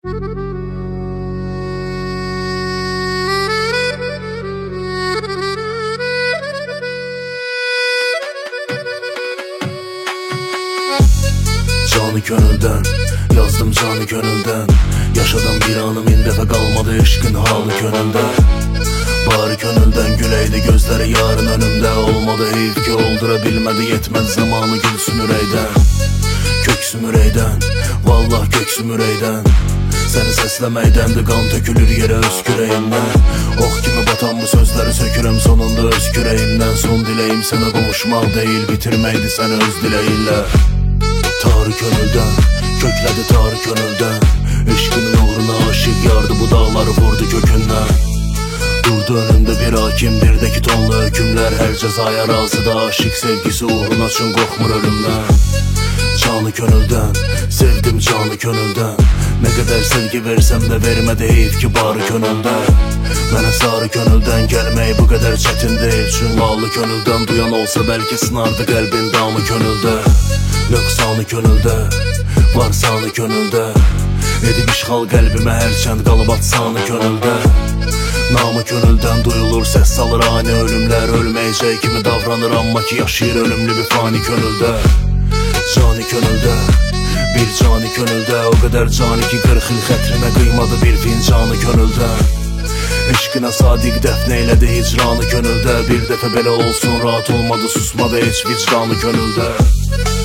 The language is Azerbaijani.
Canı gönülden, yazdım canı gönülden. Yaşadım bir anım min dəfə qalmadı eşqin halı gönüldə. Bari gönülden güleydi gözləri yarın önümdə. Olmadı heyif ki oldura bilmədi, yetmədi zamanı gülsün ürəkdən. Köksüm ürəkdən, vallah köksüm ürəkdən. Səni səsləməkdəndir qan tökülür yerə öz kürəyimdən. Ox kimi batan bu sözləri sökürəm sonunda öz kürəyimdən. Son diləyim sənə qovuşmaq deyil, bitirməkdi səni öz diləyinlə. Tarı gönüldən, köklədi tarı gönüldən. Eşqinin uğruna aşıq yardı bu dağları vurdu kökündən. Durdu önümdə bir hakim, birdəki tonlu hökümlər. Hər cəzaya razıda aşıq sevgisi uğruna üçün qorxmur ölümdən. Canı gönüldən, sevdim canı gönüldən. Nə qədər sevgi versəm də vermədi heyif ki barı gönüldə. Mənə sarı gönüldən gəlmək bu qədər çətin deyil. Çün lalı gönüldən duyan olsa bəlkə sınardı qəlbin damı gönüldə. Nöqsanı gönüldə, var sanı gönüldə. Edib işğal qəlbimə hərçənd qalıb atsanı gönüldə. Namı gönüldən duyulur, səs salır ani ölümlər. Ölməyəcək kimi davranır amma ki yaşayır ölümlü bir fani gönüldə. Cani gönüldə, bir cani gönüldə. O qədər cani ki 40 il xətrinə qıymadı bir fincanı gönüldə. Eşqinə sadiq dəfn eylədi hicranı gönüldə. Bir dəfə belə olsun rahat olmadı, susmadı heç vicdanı gönüldə.